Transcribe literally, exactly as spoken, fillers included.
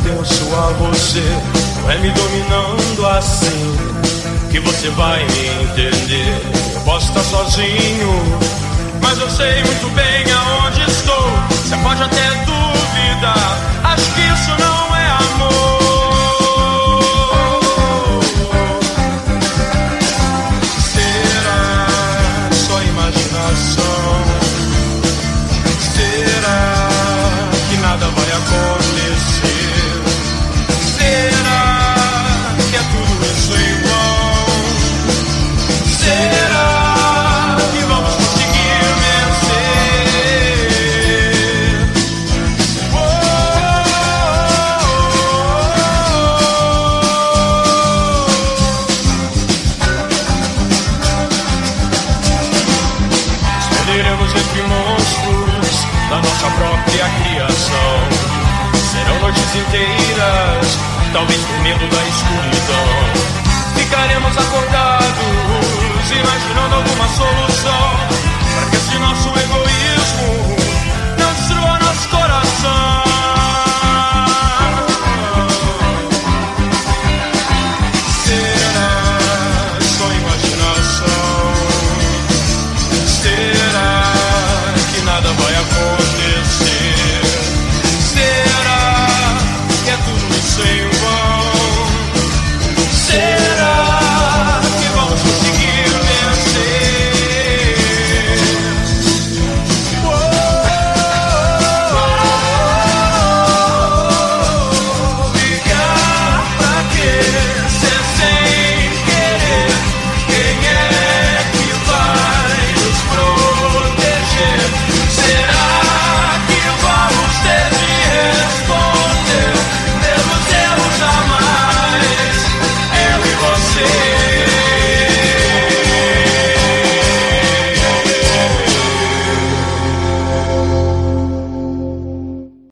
pertenço a você. Não é me dominando assim que você vai me entender. Eu posso estar sozinho, mas eu sei muito bem aonde estou. Você pode até duvidar, acho que isso não é amor. Será só imaginação? Será que nada vai acontecer? Será que é tudo isso em vão? Será que vamos conseguir vencer? Oh, escolheremos entre monstros da nossa própria criação. Serão noites inteiras, talvez por medo da escuridão. Ficaremos acordados, imaginando alguma solução, para que esse nosso egoísmo não destrua nosso coração.